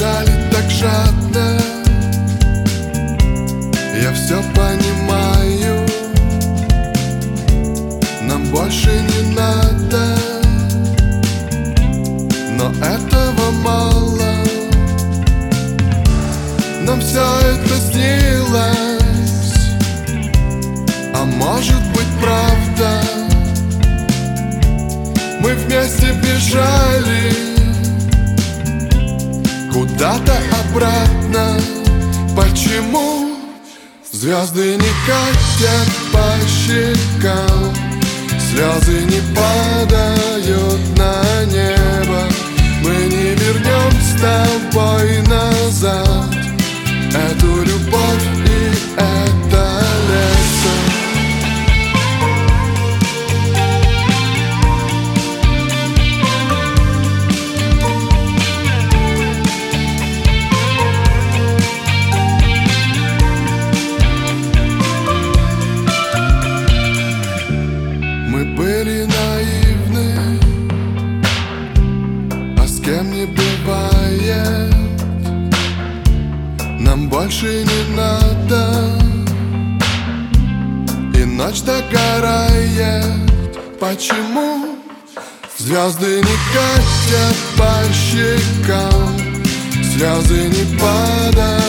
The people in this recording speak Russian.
бежали так жадно. Я все понимаю, нам больше не надо, но этого мало. Нам все это снилось, а может быть правда. Мы вместе бежали куда-то обратно. Почему звезды не катят по щекам, слезы не падают на небо? Мы не вернем с тобой назад эту любовь и это лето. Мы были наивны, а с кем не бывает. Нам больше не надо, и ночь догорает. Почему звезды не катят по щекам, слезы не падают